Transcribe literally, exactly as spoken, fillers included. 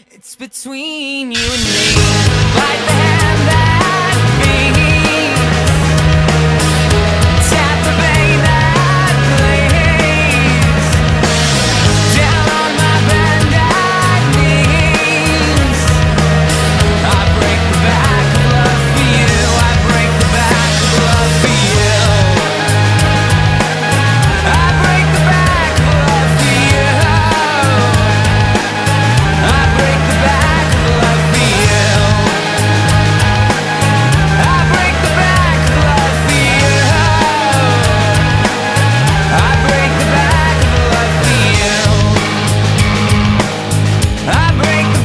It's between you and me. Light the hand.